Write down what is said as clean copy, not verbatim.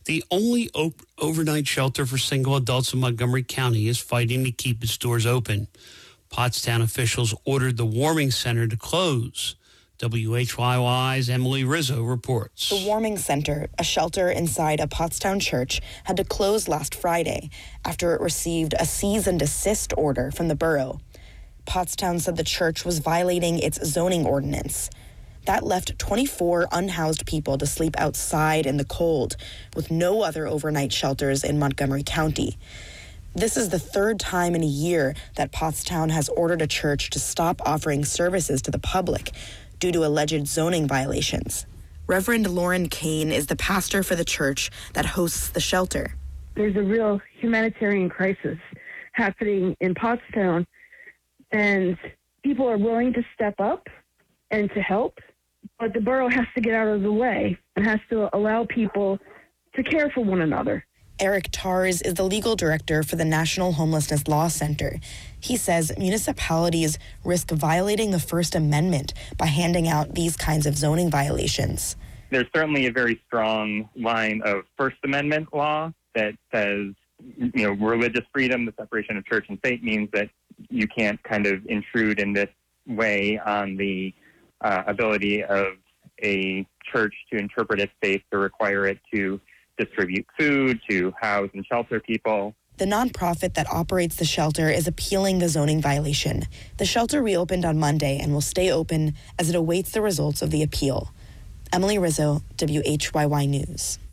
The only overnight shelter for single adults in Montgomery County is fighting to keep its doors open. Pottstown officials ordered the warming center to close. WHYY's Emily Rizzo reports. The warming center, a shelter inside a Pottstown church, had to close last Friday after it received a cease and desist order from the borough. Pottstown said the church was violating its zoning ordinance. That left 24 unhoused people to sleep outside in the cold, with no other overnight shelters in Montgomery County. This is the third time in a year that Pottstown has ordered a church to stop offering services to the public due to alleged zoning violations. Reverend Lauren Kane is the pastor for the church that hosts the shelter. There's a real humanitarian crisis happening in Pottstown, and people are willing to step up and to help. But the borough has to get out of the way and has to allow people to care for one another. Eric Tars is the legal director for the National Homelessness Law Center. He says municipalities risk violating the First Amendment by handing out these kinds of zoning violations. There's certainly a very strong line of First Amendment law that says, religious freedom, the separation of church and state, means that you can't kind of intrude in this way on the ability of a church to interpret its faith, to require it to distribute food, to house and shelter people. The nonprofit that operates the shelter is appealing the zoning violation. The shelter reopened on Monday and will stay open as it awaits the results of the appeal. Emily Rizzo, WHYY News.